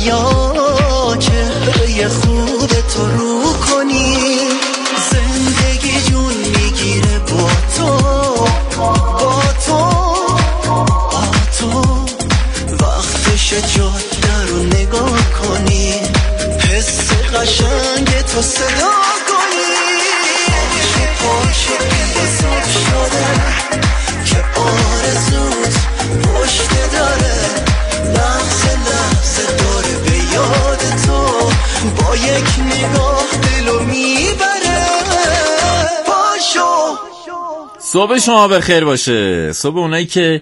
یا چهره خوب تو رو کنی، زندگی جون میگیره با تو وقتش جاده رو نگاه کنی، حس قشنگ تو صدا کنی. پاشه بیه صبح شده که آرزوت پشت داره، لحظه لحظه داره به یاد تو، با یک نگاه دلو میبره. پاشو صبح شما بخیر باشه، صبح اونایی که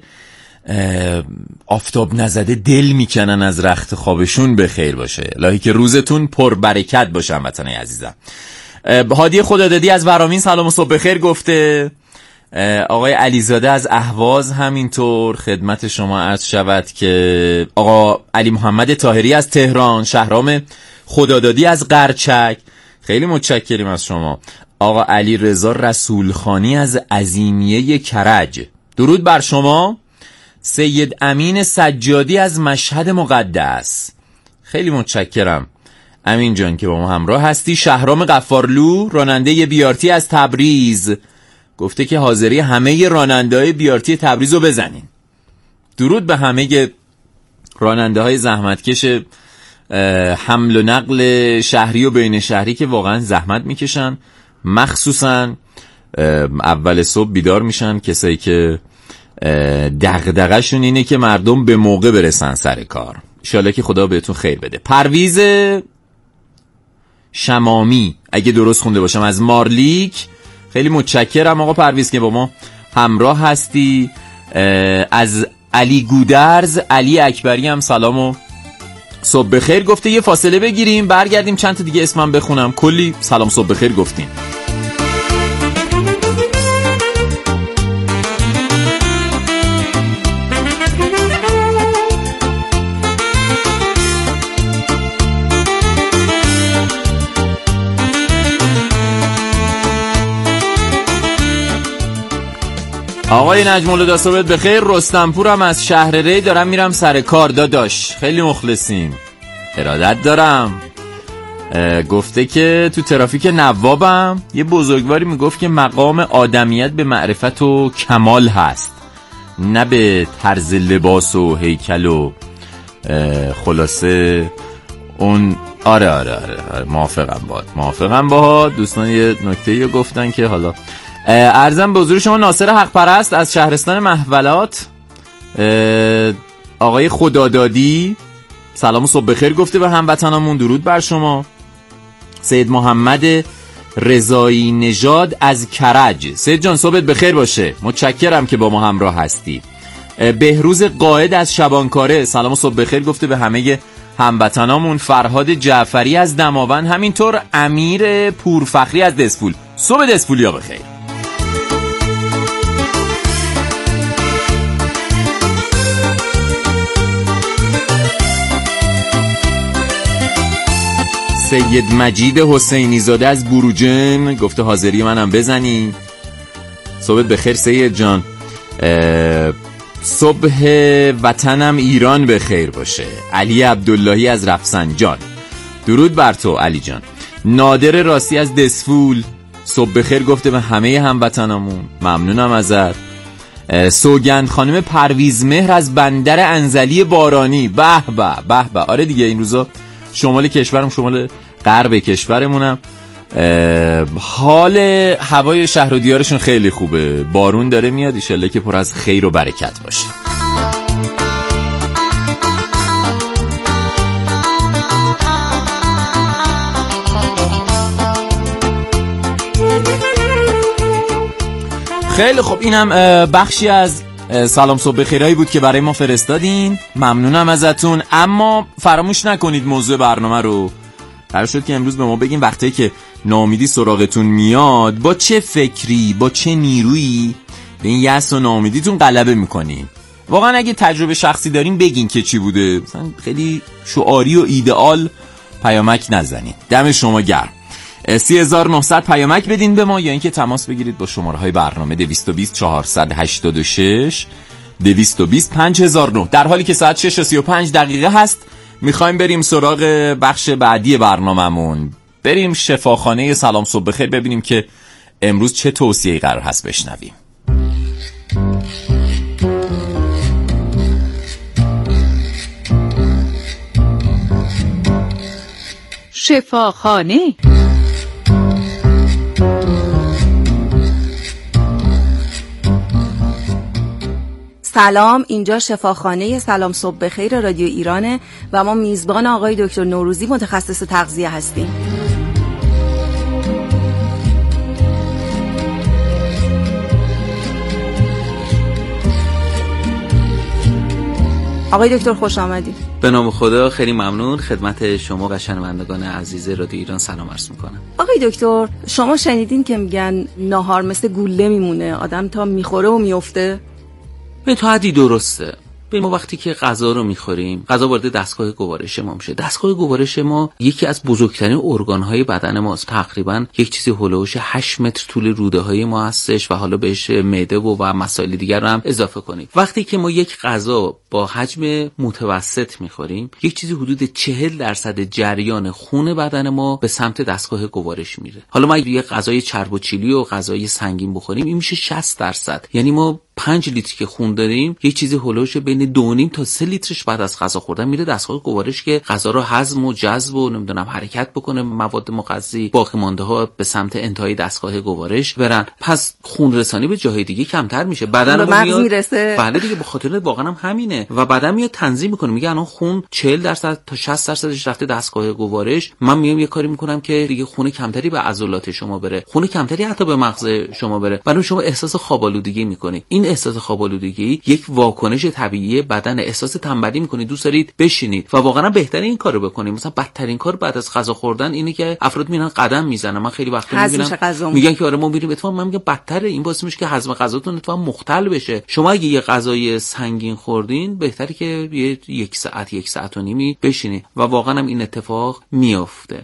آفتاب نزده دل میکنن از رخت خوابشون بخیر باشه، الهی که روزتون پر برکت باشه. هموطنای عزیزم، هادی خدادادی از ورامین سلام و صبح بخیر گفته. آقای علیزاده از اهواز همینطور خدمت شما عرض شود که آقا علی محمد طاهری از تهران، شهرام خدادادی از قرچک، خیلی متشکریم از شما. آقا علی رضا رسولخانی از عظیمیه کرج، درود بر شما. سید امین سجادی از مشهد مقدس، خیلی متشکرم امین جان که با ما همراه هستی. شهرام غفارلو راننده بیارتی از تبریز گفته که حاضری همه راننده‌های بیارتی تبریز رو بزنین. درود به همه راننده های زحمتکش حمل و نقل شهری و بین شهری که واقعا زحمت میکشن، مخصوصا اول صبح بیدار میشن، کسایی که دغدغه شون اینه که مردم به موقع برسن سر کار. انشالله که خدا بهتون خیر بده. پرویز شمامی اگه درست خونده باشم از مارلیک، خیلی متشکرم آقا پرویز که با ما همراه هستی. از علی گودرز علی اکبری هم سلام و صبح بخیر گفته. یه فاصله بگیریم برگردیم چند تا دیگه اسمم بخونم، کلی سلام صبح بخیر گفتیم. آقای نجم‌الهدی صبحت بخیر. رستمپورم از شهر ری، دارم میرم سر کار داداش، خیلی مخلصیم، ارادت دارم. گفته که تو ترافیک نوابم یه بزرگواری میگفت که مقام آدمیت به معرفت و کمال هست، نه به طرز لباس و هیکل و خلاصه اون. آره موافقم با دوستان. یه نکته‌ای گفتن که حالا عرضم به حضور شما ناصر حق پرست از شهرستان محولات، آقای خدادادی سلام و صبح بخیر گفته به هموطنامون، درود بر شما. سید محمد رضایی نژاد از کرج، سید جان صبحت بخیر باشه، متشکرم که با ما همراه هستی. بهروز قائد از شبانکاره سلام و صبح بخیر گفته به همه هموطنامون. فرهاد جعفری از دماوند همینطور. امیر پورفخری از دسپول، صبح دسپولیا بخیر. سید مجید حسینی زاده از بروجن گفته حاضری منم بزنی. صبح بخیر سید جان. صبح وطنم ایران بخیر باشه. علی عبداللهی از رفسنجان، درود بر تو علی جان. نادر راستی از دسفول صبح بخیر گفته به همه هموطنامون، ممنونم ازت. سوگند خانم پرویز مهر از بندر انزلی بارانی، به به. آره دیگه این روزا شمال کشورم، شمال غرب کشورمونم، حال هوای شهر و دیارشون خیلی خوبه، بارون داره میاد، انشالله که پر از خیر و برکت باشه. خیلی خب، اینم بخشی از سلام صبح بخیرایی بود که برای ما فرستادین، ممنونم ازتون. اما فراموش نکنید موضوع برنامه رو. قرار شد که امروز به ما بگین وقتی که ناامیدی سراغتون میاد با چه فکری، با چه نیرویی به این یأس و ناامیدیتون غلبه میکنین. واقعا اگه تجربه شخصی دارین بگین که چی بوده، مثلا خیلی شعاری و ایدئال پیامک نزنین. دم شما گرم. 3900 پیامک بدین به ما، یا اینکه تماس بگیرید با شماره های برنامه 220 486 220 5009. در حالی که ساعت 6:35 هست میخوایم بریم سراغ بخش بعدی برنامه‌مون. بریم شفاخانه سلام صبح بخیر ببینیم که امروز چه توصیه‌ای قرار هست بشنویم. شفاخانه. سلام، اینجا شفاخانه سلام صبح بخیر رادیو ایرانه و ما میزبان آقای دکتر نوروزی متخصص تغذیه هستیم. آقای دکتر خوش آمدید. به نام خدا، خیلی ممنون. خدمت شما و شنوندگان عزیز رادیو ایران سلام عرض میکنم. آقای دکتر، شما شنیدین که میگن ناهار مثل گوله میمونه، آدم تا میخوره و میفته؟ به تا حدی درسته. ما وقتی که غذا رو میخوریم، غذا وارد دستگاه گوارش ما میشه. دستگاه گوارش ما یکی از بزرگترین ارگان‌های بدن ماست. تقریبا یک چیزی هولوش 8 متر طول روده های ما هستش و حالا بهش معده و مسائل دیگر رو هم اضافه کنیم. وقتی که ما یک غذا با حجم متوسط میخوریم، یک چیزی حدود 40% جریان خون بدن ما به سمت دستگاه گوارش میره. حالا ما یک غذای چرب و چیلی و غذای سنگین بخوریم، این میشه 60%. یعنی ما 5 لیتر که خون داریم، یک چیزی هولوش بین 2.5 تا 3 لیترش بعد از غذا خوردن میره دستگاه گوارش که غذا رو هضم و جذب و حرکت بکنه، مواد مغذی باقی مانده ها به سمت انتهای دستگاه گوارش برن. پس خون رسانی به جاهای دیگه کمتر میشه، بدن ما میاد میرسه. بله دیگه، به خاطر واقعا هم همینه و بدن میاد تنظیم میکنه، میگه الان خون 40% تا 60%ش رفته دستگاه گوارش، من میام یه کاری میکنم که دیگه خون کمتری به عضلات شما بره، خون کمتری حتی به مغز شما بره، برای شما احساس خواب‌آلودگی میکنی. این احساس خواب‌آلودگی یک واکنش طبیعی بدن، احساس تنبلی میکنید، دوست دارید بشینید و واقعا بهتره این کارو بکنید. مثلا بدترین کار بعد از غذا خوردن اینه که افراد میرن قدم میزنن. من خیلی وقتا میبینم میگن که آره ما میریم، اتفاقا من میگم بدتره، این باعث میشه که هضم غذاتون اتفاقا مختل بشه. شما اگه یه غذای سنگین خوردین، بهتره که یک ساعت و نیمی بشینید و واقعا هم این اتفاق میافته.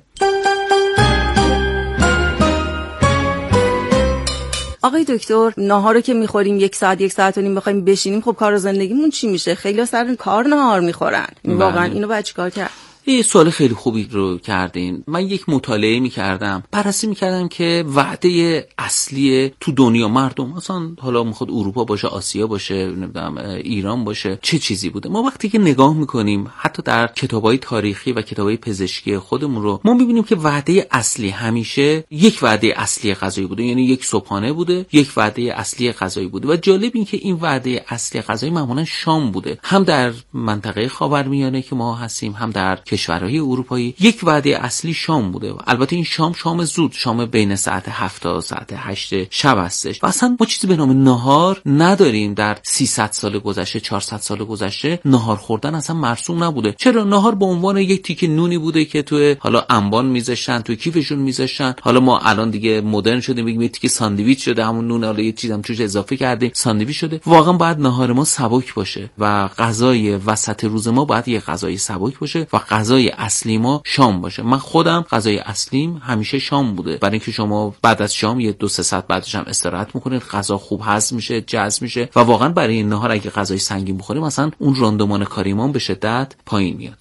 آقای دکتر، ناهارو که میخوریم 1 ساعت و نیم بخوایم بشینیم، خب کار زندگیمون چی میشه؟ خیلی سر کار ناهار میخورن. واقعا اینو باید چیکار کرد؟ یه سوال خیلی خوبی رو کردین. من یک مطالعه میکردم، بررسی میکردم که وعده اصلی تو دنیا مردم، مثلا حالا میخواد اروپا باشه، آسیا باشه، نمیدونم ایران باشه، چه چیزی بوده. ما وقتی که نگاه میکنیم حتی در کتابای تاریخی و کتابای پزشکی خودمون رو، ما میبینیم که وعده اصلی همیشه یک وعده اصلی غذایی بوده، یعنی یک صبحانه بوده، یک وعده اصلی غذایی بوده. و جالب این که این وعده اصلی غذایی معمولا شام بوده، هم در منطقه خاورمیانه که ما هستیم، هم در کشورهای اروپایی یک وعده اصلی شام بوده. البته این شام زود، شام بین ساعت 7 تا ساعت 8 شب هستش و اصلا ما چیزی به نام ناهار نداریم. در 300 سال گذشته، 400 سال گذشته ناهار خوردن اصلا مرسوم نبوده. چرا؟ ناهار به عنوان یک تیکه نونی بوده که توی حالا انبان میذاشتن، توی کیفشون میذاشتن. حالا ما الان دیگه مدرن شدیم، میگیم یک تیکه ساندویچ شده، همون نون حالا یه چیزام توش اضافه کردیم، ساندویچ شده. واقعا باید ناهار ما سبک باشه و غذای وسط روز ما باید یه غذای سبک باشه و غذای اصلی ما شام باشه. من خودم غذای اصلیم همیشه شام بوده، برای اینکه شما بعد از شام یه 2-3 ساعت بعدش هم استراحت میکنید، غذا خوب هضم میشه، جذب میشه و واقعا برای نهار اگه غذای سنگین بخوریم مثلا اون راندمان کاریمان به شدت پایین میاد.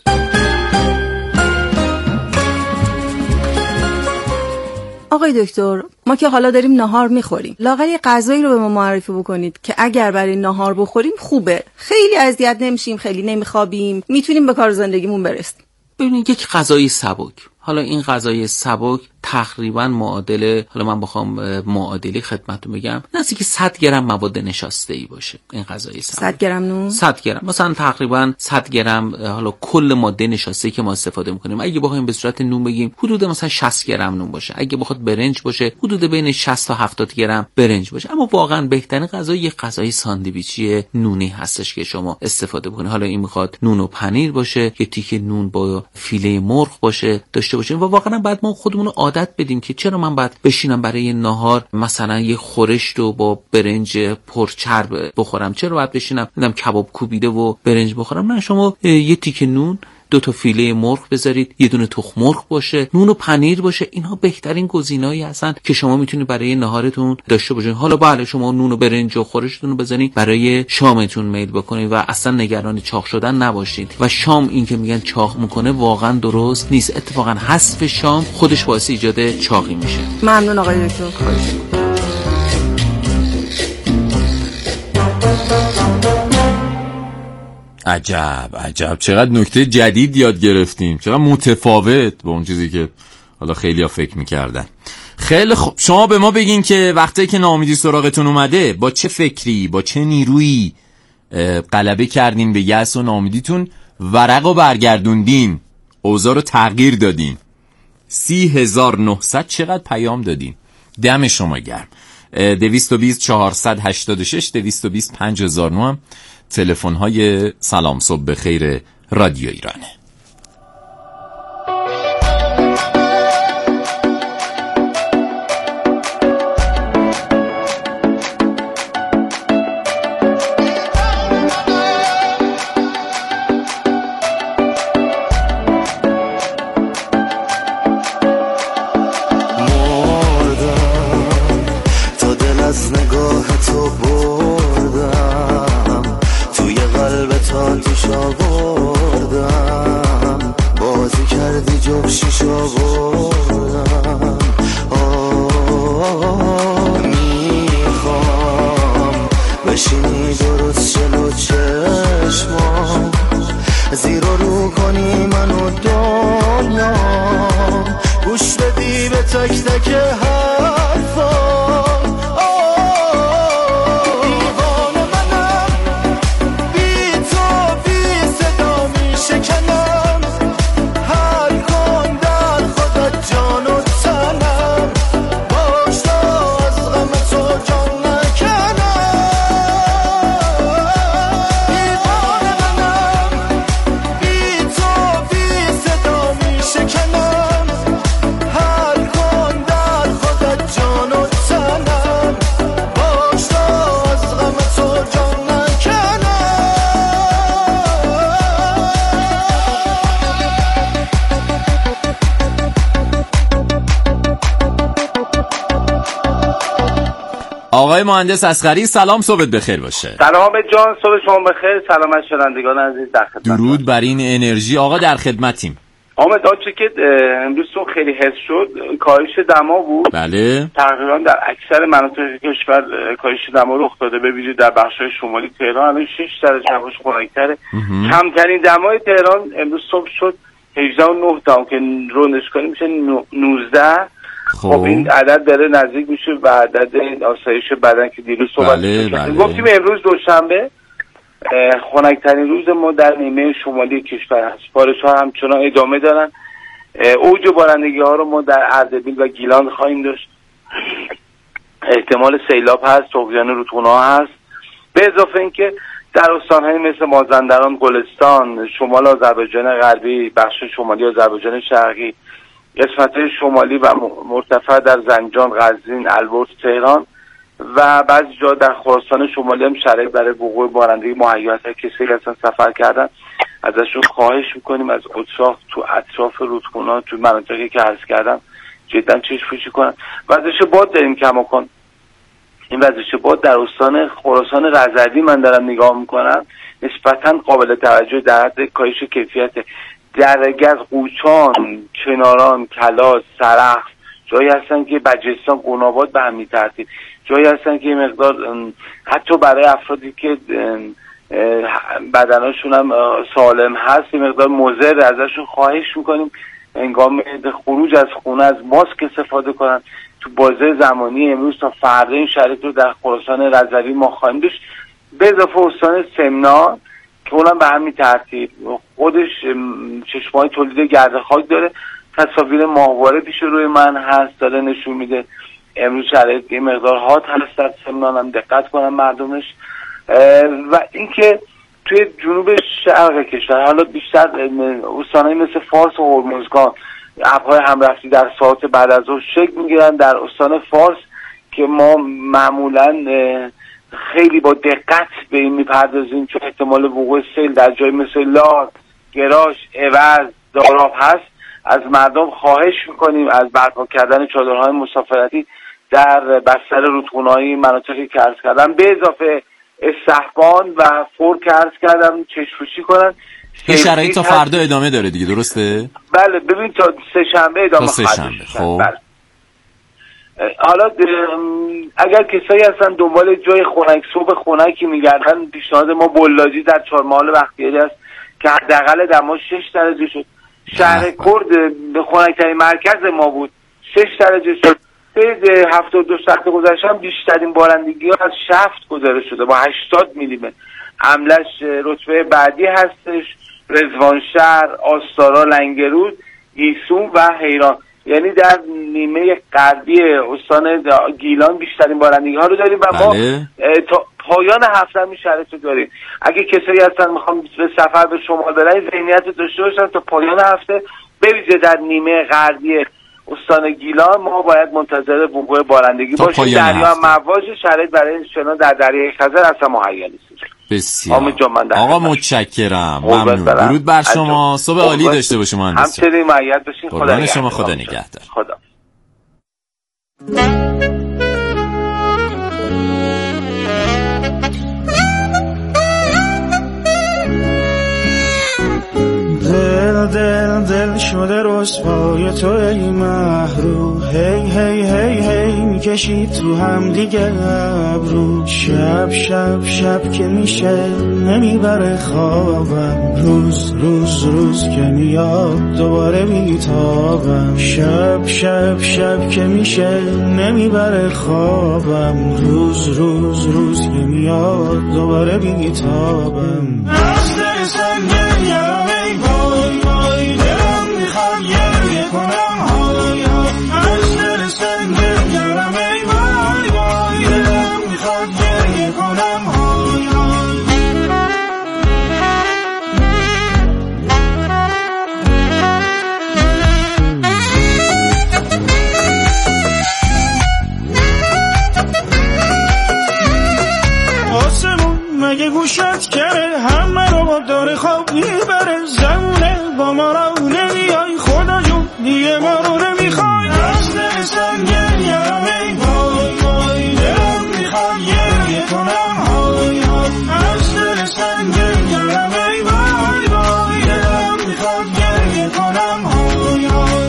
آقای دکتر، ما که حالا داریم ناهار میخوریم، لااقل یه غذایی رو به ما معرفی بکنید که اگر برای ناهار بخوریم خوبه، خیلی اذیت نمیشیم، خیلی نمیخوابیم، میتونیم به کار زندگیمون برسیم. ببینید، یک غذای سبک، حالا این غذای سبک تقریبا معادل، حالا من بخوام معادلی خدمتتون بگم، نزدیک 100 گرم مواد نشاسته‌ای باشه این غذای سبک. 100 گرم نون، 100 گرم مثلا تقریبا 100 گرم حالا کل ماده نشاسته‌ای که ما استفاده می‌کنیم، اگه بخوایم به صورت نون بگیم حدود مثلا 60 گرم نون باشه، اگه بخواد برنج باشه حدود بین 60 تا 70 گرم برنج باشه. اما واقعا بهترین غذا یک غذای ساندویچی نونی هستش که شما استفاده بکنید. حالا این میخواد نون و پنیر باشه، یه تیکه نون با فیله مرغ باشه داشته باشیم و واقعا بعد ما خودمون رو عادت بدیم که چرا من باید بشینم برای ناهار مثلا یه خورشت رو با برنج پرچرب بخورم، چرا باید بشینم کباب کوبیده و برنج بخورم؟ نه، شما یه تیکه نون، 2 تا فیله مرغ بذارید، یه دونه تخم مرغ باشه، نون و پنیر باشه. اینها بهترین گزینه‌ای هستن که شما میتونید برای ناهارتون داشته باشید. حالا بله شما نون و برنج و خورشتون رو بزنید برای شامتون میل بکنید و اصلا نگران چاق شدن نباشید. و شام این که میگن چاق میکنه واقعا درست نیست. اتفاقا حذف شام خودش باعث ایجاد چاقی میشه. ممنون آقای دکتر. عجب چقدر نکته جدید یاد گرفتیم، چقدر متفاوت با اون چیزی که حالا خیلی‌ها فکر می‌کردن. خیلی خوب، شما به ما بگین که وقتی که ناامیدی سراغتون اومده با چه فکری، با چه نیرویی غلبه کردین به یأس و ناامیدیتون، ورقو برگردوندین، اوضاع رو تغییر دادین. 30,900 چقدر پیام دادین. دم شما گرم. 220 486 220 5009 هم تلفن های سلام صبح بخیر رادیو ایرانه. آقای مهندس اصغری سلام، صبحت بخیر باشه. سلام جان، صبح شما بخیر. سلامت شنوندگان عزیز در خدمت. درود بر این انرژی آقا، در خدمتیم. حامد آنچه که امروز صبح خیلی حس شد کاهش دما بود. بله. تقریبا در اکثر مناطق کشور کاهش دما رخ داده، به ویژه در بخش‌های شمالی تهران الان 6 درجه هواش خنک‌تره. کمترین دمای تهران امروز صبح شد 18.9 تا که رونش کنیم میشه 19. خب این عدد داره نزدیک میشه و عدد آسایش بدن که دیروز صحبت کردیم. گفتیم امروز دوشنبه خنک‌ترین روز ما در نیمه شمالی کشور هست. بارش‌ها همچنان ادامه دارن. اوج بارندگی‌ها رو ما در اردبیل و گیلان خواهیم داشت. احتمال سیلاب هست، طغیان رودخونه‌ها هست. به اضافه اینکه در استان‌های مثل مازندران، گلستان، شمال آذربایجان غربی، بخش شمالی آذربایجان شرقی، قسمت‌های شمالی و مرتفع در زنجان، قزوین، البرز، تهران و بعضی جا در خراسان شمالی هم شرایط برای وقوع بارندگی مهیا هست. کسی که اصلا سفر کردن ازشون خواهش میکنیم از اتراق تو اطراف رودخونه‌ها تو مناطقی که عرض کردم جدا چشم پوشی کنن. وزش باد داریم کماکان. این وزش باد در استان خراسان رضوی من دارم نگاه میکنم نسبتا قابل توجه در حد کاهش کیفیت. درگز، قوچان، کناران، کلاس، سرخ جایی هستن که بجستان، قناباد به همین ترتیب جایی هستن که مقدار حتی برای افرادی که بدناشون هم سالم هست مقدار مضر، ازشون خواهش میکنیم هنگام خروج از خونه از ماسک استفاده کنن. تو بازه زمانی امروز تا فردا این شرایط رو در خراسان رضوی ما خواهیم داشت. به اضافه استان سمنان که اونم به همین ترتیب خودش چشمای تولید گرد خاک داره. تصاویر ماهواره پیش روی من هست داره نشون میده امروز شرایط یه مقدار هات هست در سمنان، هم دقت کنن مردمش. و اینکه توی جنوب شرق کشور حالا بیشتر استانایی مثل فارس و هرمزگان ابرهای همرفتی در ساعات بعد از ظهر شکل میگیرن. در استان فارس که ما معمولاً خیلی با دقت به این میپردازیم چون احتمال وقوع سیل در جای مثل لار، گراش، عوض، داراب هست از مردم خواهش میکنیم از برپا کردن چادرهای مسافرتی در بستر رودخونه‌های مناطقی که عرض کردم، به اضافه استحبان و فور که عرض کردم چشم‌پوشی کنن. این شرایط تا فردا ادامه داره دیگه، درسته؟ بله، ببین تا سه شنبه ادامه خواهد. خب بله. حالا اگر کسایی هستن دنبال جای خنک، صبح خنکی میگردن، پیشنهاد ما بلاجی در چهارمحال بختیاری است که حداقل دما 6 درجه شد. شهر کرد به خنک‌ترین مرکز ما بود، 6 درجه شد. طی 72 ساعت گذشته هم بیشترین بارندگی ها از شفت گزارش شده با 80 میلیمتر. عملش رتبه بعدی هستش رضوانشهر، آستارا، لنگرود، گیسون و حیران. یعنی در نیمه غربی استان گیلان بیشترین بارندگی ها رو داریم و ما تا پایان هفته هم شرایط رو داریم. اگه کسایی هستن میخوام به سفر به شمال برن، ذهنیت داشته باشن تا پایان هفته بویژه در نیمه غربی استان گیلان ما باید منتظر وقوع بارندگی باشیم. دریا مواج شرایط برای شنا در دریای خزر اصلا مهیا نیست. بسیار آقا متشکرم، ممنون. درود بر شما، صبح عالی داشته باشیم مهندس. همچنین معید باشین. خدا شما، خدا نگهدار. خدا. دل شده رسوای تو ای محرو، هی هی هی هی میکشید تو هم دیگه ابرو. شب شب شب که میشه نمیبره خوابم، روز روز روز که میاد دوباره بیتابم. شب شب شب که میشه نمیبره خوابم، روز روز روز که میاد دوباره بیتابم. از دل سنگه یارم ای وای وای، دلم میخواد گریه کنم های های. از دل سنگه یارم ای وای وای، دلم میخواد گریه کنم های های. آسمون مگه گوشت کرده همه رو داره خواب میبره، زمونه با ما رو نمیای خدا جون دیگه ما رو نمیخوای. از دل سنگه یارم ای وای وای، دلم میخواد گریه کنم های های. از دل سنگه یارم ای وای وای، دلم میخواد گریه کنم های های.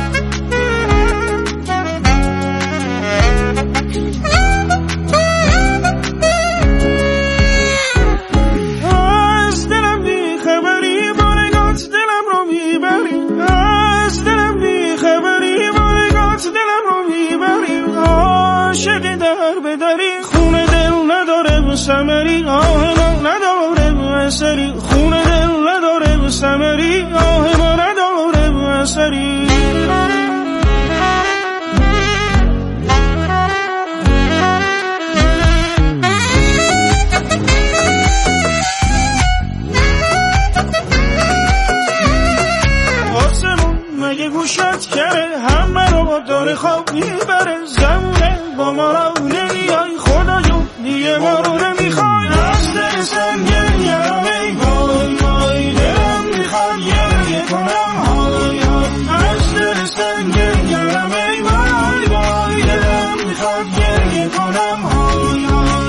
سمری آه ما نداره مسری، خونه دل نداره سمری آه ما نداره مسری. آسمون مگه گوشت کرده همه رو داره خواب میبره، زمونه با ما رو نمیای خدا جون دیگه ما رو نمیخوای. از دل سنگه یارم ای وای وای، دلم میخواد گریه کنم های های. از دل سنگه یارم ای وای وای، دلم میخواد گریه کنم های های.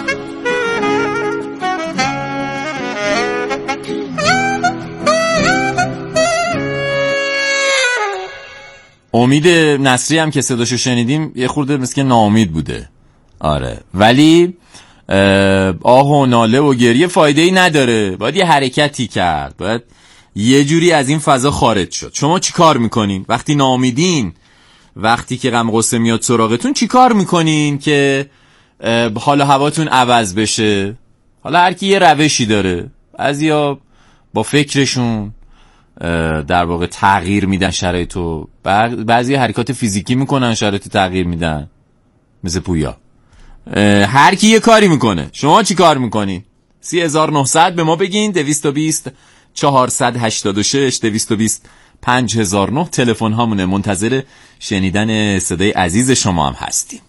امید نصری هم که صداشو شنیدیم یه خورده مثل که ناامید بوده. آره، ولی آه و ناله و گریه فایده ای نداره، باید یه حرکتی کرد، باید یه جوری از این فضا خارج شد. شما چی کار میکنین وقتی ناامیدین؟ وقتی که غم غصه میاد سراغتون چی کار میکنین که حال هواتون عوض بشه؟ حالا هر کی یه روشی داره، بعضیا با فکرشون در واقع تغییر میدن شرایطو، بعضی حرکات فیزیکی میکنن شرایط تغییر میدن، مثل پویا. هر کی یه کاری میکنه. شما چی کار میکنین؟ 3900 به ما بگین. 220 486 220 5009 تلفن هامونه. منتظر شنیدن صدای عزیز شما هم هستیم.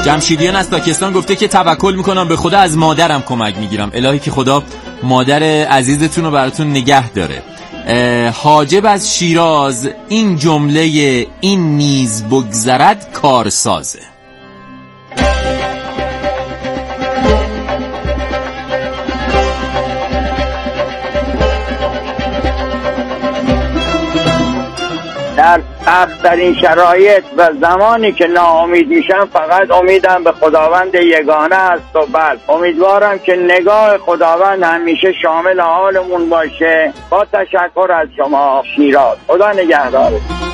جمشیدیان از پاکستان گفته که توکل میکنم به خدا، از مادرم کمک میگیرم. الهی که خدا مادر عزیزتون رو براتون نگه داره. حاجب از شیراز این جمله این نیز بگذرد کارسازه. در سخت‌ترین شرایط و زمانی که ناامید میشم فقط امیدم به خداوند یگانه است و بس امیدوارم که نگاه خداوند همیشه شامل حالمون باشه. با تشکر از شما شیراز. خدا نگهدار.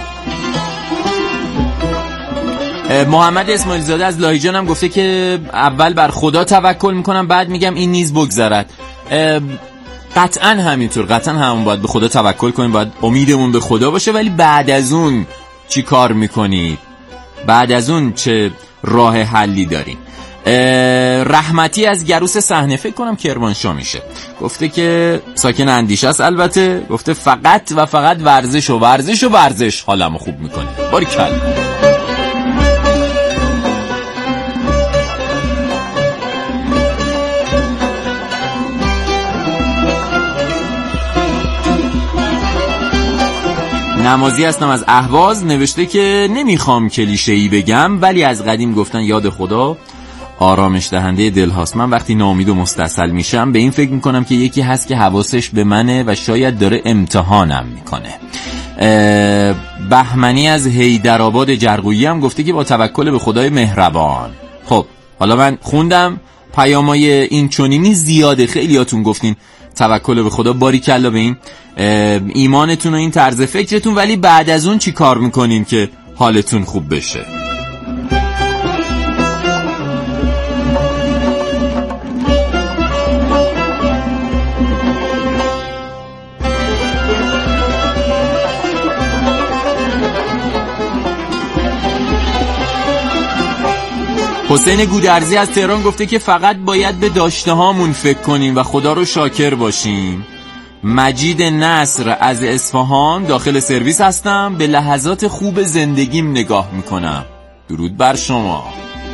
محمد اسماعیل زاده از لاهیجان هم گفته که اول بر خدا توکل میکنم بعد میگم این نیز بگذرد. قطعا همینطور، قطعا همون باید به خدا توکل کنیم، باید امیدمون به خدا باشه، ولی بعد از اون چی کار میکنید؟ بعد از اون چه راه حلی دارین؟ رحمتی از گروس صحنه، فکر کنم کرمانشاه میشه، گفته که ساکن اندیشه است البته، گفته فقط و فقط ورزش و ورزش و ورزش حالمو خوب میکنه. باریکلا. نمازی هستم از اهواز، نوشته که نمیخوام کلیشه‌ای بگم ولی از قدیم گفتن یاد خدا آرامش دهنده دل هاست. من وقتی ناامید و مستعصل میشم به این فکر میکنم که یکی هست که حواسش به منه و شاید داره امتحانم میکنه. بهمنی از حیدرآباد جرقویی هم گفته که با توکل به خدای مهربان. خب حالا من خوندم پیامای این چنینی زیاده، خیلیاتون گفتین توکل به خدا، باریکلا به این ایمانتون و این طرز فکرتون، ولی بعد از اون چی کار میکنین که حالتون خوب بشه؟ حسین گودرزی از تهران گفته که فقط باید به داشته هامون فکر کنیم و خدا رو شاکر باشیم. مجید نصر از اصفهان داخل سرویس هستم، به لحظات خوب زندگیم نگاه میکنم. درود بر شما.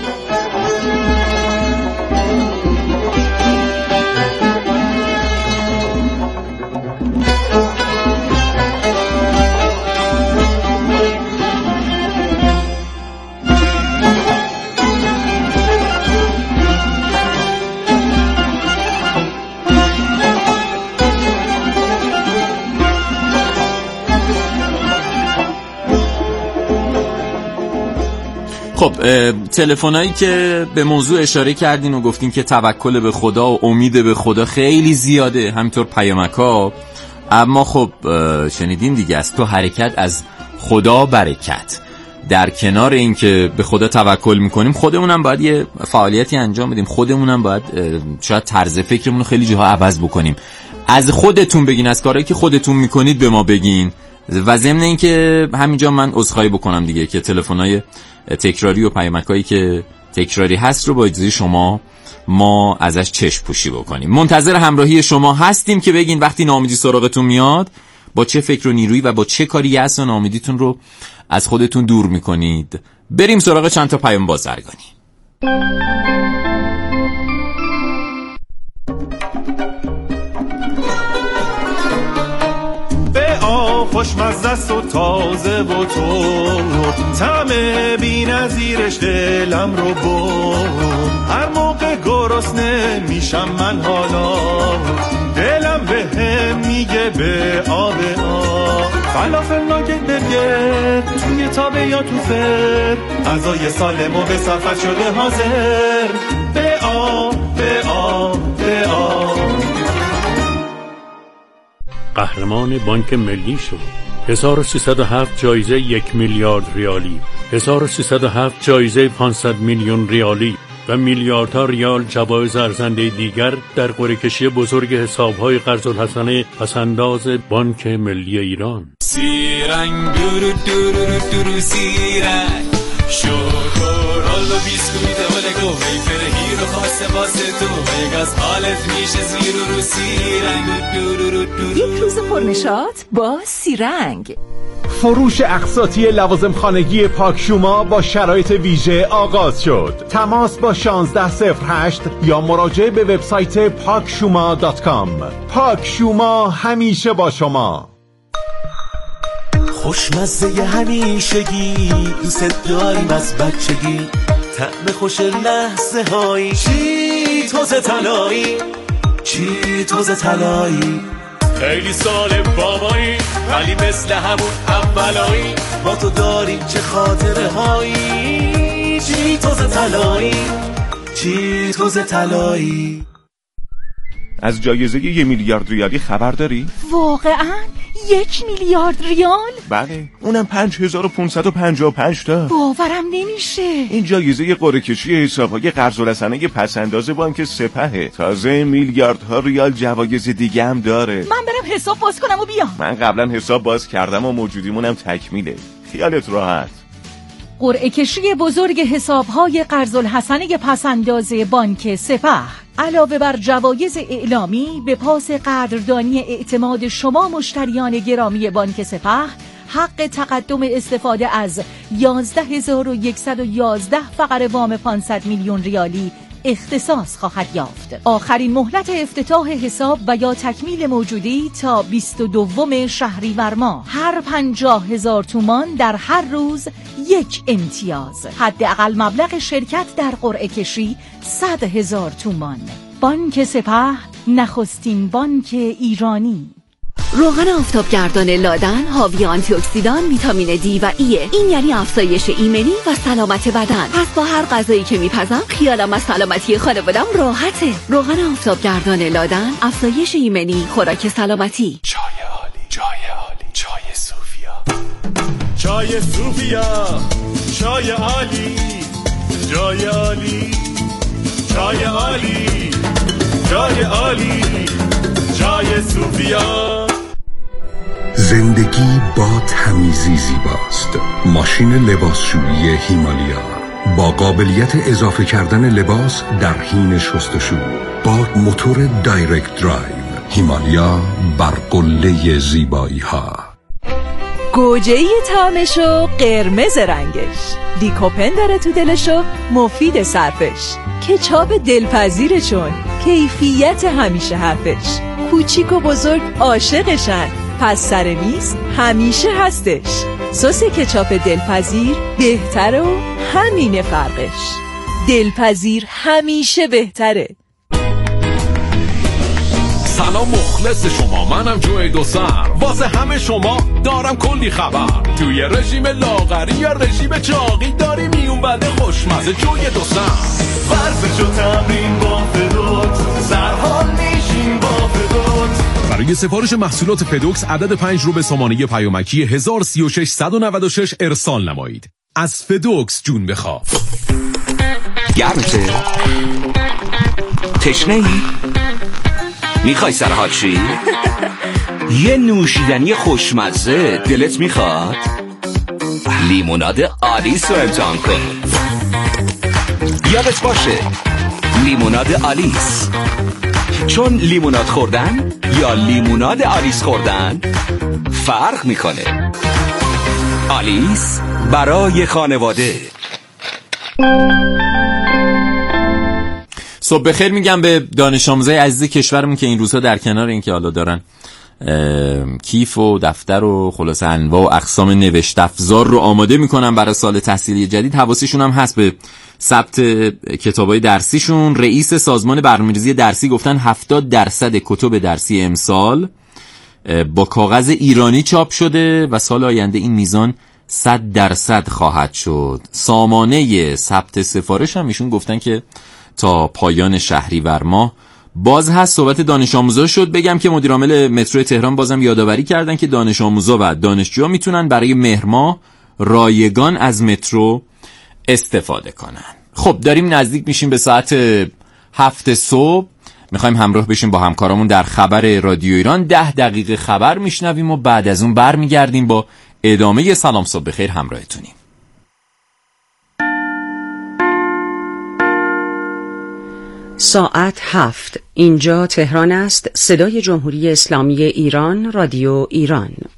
خب تلفنایی که به موضوع اشاره کردین و گفتین که توکل به خدا و امید به خدا خیلی زیاده، همینطور پیامک‌ها. اما خب شنیدین دیگه، از تو حرکت از خدا برکت. در کنار این که به خدا توکل میکنیم خودمونم باید یه فعالیتی انجام بدیم، خودمونم باید شاید طرز فکرمون رو خیلی جاها عوض بکنیم. از خودتون بگین، از کارهایی که خودتون میکنید به ما بگین. و ضمن این که همینجا من عذرخواهی بکنم دیگه که تلفن‌های تکراری و پیامکایی که تکراری هست رو با اجازه شما ما ازش چشم پوشی بکنیم. منتظر همراهی شما هستیم که بگین وقتی ناامیدی سراغتون میاد با چه فکر و نیرویی و با چه کاری یأس و ناامیدیتون رو از خودتون دور میکنید. بریم سراغ چند تا پیام بازرگانی. خوشمزه است و تازه و تو طعم بی‌نظیرش دلم رو برد. هر موقع گرسنه میشم من حالا دلم به هم میگه به آب فلافل ناگت برگر توی تابه یا تو فر غذای سالم و به سفر شده حاضر به آب به آب به آب. قهرمان بانک ملی شد. 1307 جایزه 1 میلیارد ریالی، 1307 جایزه 500 میلیون ریالی و میلیاردها ریال جوایز ارزنده دیگر در قرعه‌کشی بزرگ حساب‌های قرض الحسنه پس‌انداز بانک ملی ایران. سیرنگ دورو دورو دورو سیرنگ شکرال و بیسکویت و لگو ویفر هیرو خواسته واسه تو ویگاس حالت میشه زیرو رو سیرنگ دورو دورو. یک روز پرنشاط با سیرنگ. فروش اقساطی لوازم خانگی پاکشوما با شرایط ویژه آغاز شد. تماس با 1608 یا مراجعه به وبسایت pakshuma.com. پاکشوما همیشه با شما. خوشمزه همیشگی دوست داریم از بچگی، طعم خوش لحظه هایی، چیتوز طلایی، چیتوز طلایی. خیلی سال بابایی ولی مثل همون اولایی، با تو داریم چه خاطره هایی، چیتوز طلایی، چیتوز طلایی. از جایزه 1 میلیارد ریالی خبر داری؟ واقعاً 1 میلیارد ریال؟ بله، اونم 5555 تا. باورم نمیشه. این جایزه قرعه کشی حساب‌های قرض الحسنه پس‌انداز بانک سپهه. تازه میلیاردها ریال جوایز دیگه هم داره. من برم حساب باز کنم و بیام. من قبلا حساب باز کردم و موجودیمونم تکمیله. خیالت راحت. قرعه کشی بزرگ حساب‌های قرض الحسنه پس‌انداز بانک سپه علاوه بر جوایز اعلامی به پاس قدردانی اعتماد شما مشتریان گرامی بانک سپه حق تقدم استفاده از 11111 فقر وام 500 میلیون ریالی اختصاص خواهد یافت. آخرین مهلت افتتاح حساب و یا تکمیل موجودی تا 22 شهریور ماه. هر 50,000 تومان در هر روز 1 امتیاز. حداقل مبلغ شرکت در قرعه کشی 100,000 تومان. بانک سپه، نخستین بانک ایرانی. روغن آفتابگردان لادن حاوی آنتی اکسیدان، ویتامین دی و ایه. این یعنی افزایش ایمنی و سلامت بدن. پس با هر غذایی که میپزم خیالم از سلامتی خانوادم راحته. روغن آفتابگردان لادن، افزایش ایمنی، خوراک سلامتی. چای عالی، چای عالی، چای صوفیا، چای صوفیا، چای عالی، چای عالی، چای عالی، چای عالی، چای صوفیا. زندگی با تمیزی زیباست. ماشین لباسشویی هیمالیا با قابلیت اضافه کردن لباس در حین شستشو با موتور دایرکت درایو. هیمالیا بر قله زیبایی ها. گوجه‌ای طعمشو، قرمز رنگش، لیکوپن داره تو دلشو، مفید صرفش، کچاپ دلپذیره چون کیفیت همیشه حرفش، کوچیک و بزرگ عاشقشن، پس سر میز همیشه هستش. سس کچاپ دلپذیر بهتره و همینه فرقش. دلپذیر همیشه بهتره. سلام مخلص شما، منم جوی دو سر، واسه همه شما دارم کلی خبر. توی رژیم لاغری یا رژیم چاقی داری میون بده خوشمزه جوی دو سر. ورزش و تمرین با فدوت، سرحال میشیم با فدوت. برای سفارش محصولات فدوکس عدد 5 رو به سامانه پیامکی 1036 196 ارسال نمایید. از فدوکس جون بخواه. گرمته؟ تشنه‌ای؟ میخوای سرحال شی؟ یه نوشیدنی خوشمزه دلت میخواد؟ لیموناد آلیس رو امتحان کن. یادت باشه لیموناد آلیس، چون لیموناد خوردن یا لیموناد آلیس خوردن فرق میکنه. آلیس برای خانواده. صبح بخیر میگم به دانش آموزای عزیز کشورمون که این روزها در کنار این که حالا دارن کیف و دفتر و خلاص انواع و اقسام نوشت افزار رو آماده میکنن برای سال تحصیلی جدید، حواسشون هم هست به ثبت کتابای درسیشون. رئیس سازمان برنامه‌ریزی درسی گفتن 70% کتب درسی امسال با کاغذ ایرانی چاپ شده و سال آینده این میزان 100% خواهد شد. سامانه ثبت سفارش هم ایشون گفتن که تا پایان شهریور ماه باز هست. صحبت دانش آموزا شد، بگم که مدیر عامل مترو تهران بازم یادآوری کردن که دانش آموزا و دانشجوها میتونن برای مهر ماه رایگان از مترو استفاده کنن. خب داریم نزدیک میشیم به ساعت 7 صبح، میخوایم همراه بشیم با همکارامون در خبر رادیو ایران. 10 دقیقه خبر میشنویم و بعد از اون برمیگردیم با ادامه سلام صبح بخیر همراهتونیم. ساعت 7. اینجا تهران است. صدای جمهوری اسلامی ایران، رادیو ایران.